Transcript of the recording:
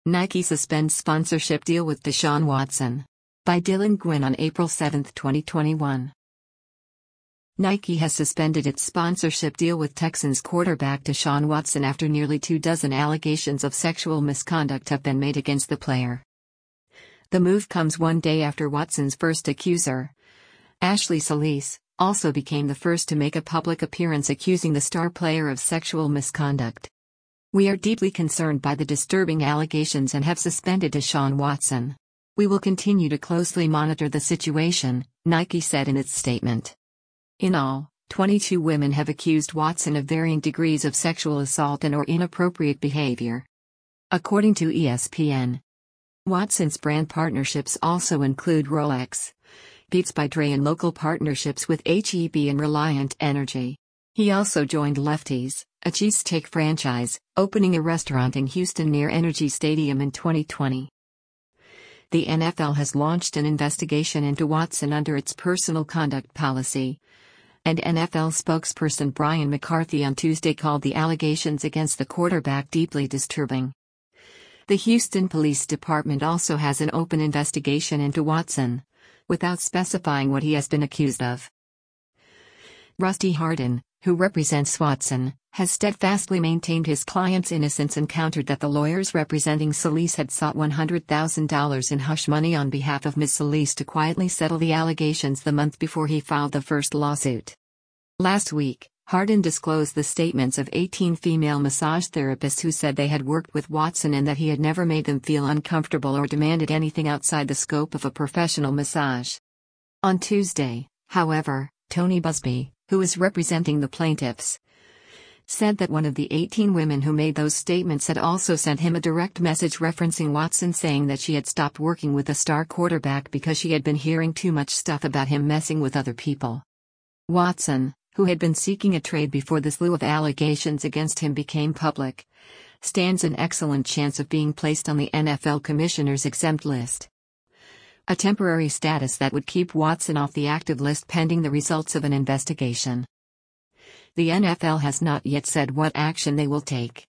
Nike suspends sponsorship deal with Deshaun Watson. By Dylan Gwynn on April 7, 2021. Nike has suspended its sponsorship deal with Texans quarterback Deshaun Watson after nearly 24 allegations of sexual misconduct have been made against the player. The move comes one day after Watson's first accuser, Ashley Solis, also became the first to make a public appearance accusing the star player of sexual misconduct. "We are deeply concerned by the disturbing allegations and have suspended Deshaun Watson. We will continue to closely monitor the situation," Nike said in its statement. In all, 22 women have accused Watson of varying degrees of sexual assault and/or inappropriate behavior. According to ESPN, Watson's brand partnerships also include Rolex, Beats by Dre, and local partnerships with H-E-B and Reliant Energy. He also joined Lefty's, a cheesesteak franchise, opening a restaurant in Houston near Energy Stadium in 2020. The NFL has launched an investigation into Watson under its personal conduct policy, and NFL spokesperson Brian McCarthy on Tuesday called the allegations against the quarterback deeply disturbing. The Houston Police Department also has an open investigation into Watson, without specifying what he has been accused of. Rusty Hardin, who represents Watson, has steadfastly maintained his client's innocence and countered that the lawyers representing Solis had sought $100,000 in hush money on behalf of Ms. Solis to quietly settle the allegations the month before he filed the first lawsuit. Last week, Hardin disclosed the statements of 18 female massage therapists who said they had worked with Watson and that he had never made them feel uncomfortable or demanded anything outside the scope of a professional massage. On Tuesday, however, Tony Busby, who is representing the plaintiffs, said that one of the 18 women who made those statements had also sent him a direct message referencing Watson, saying that she had stopped working with the star quarterback because she had been hearing too much stuff about him messing with other people. Watson, who had been seeking a trade before the slew of allegations against him became public, stands an excellent chance of being placed on the NFL Commissioner's exempt list, a temporary status that would keep Watson off the active list pending the results of an investigation. The NFL has not yet said what action they will take.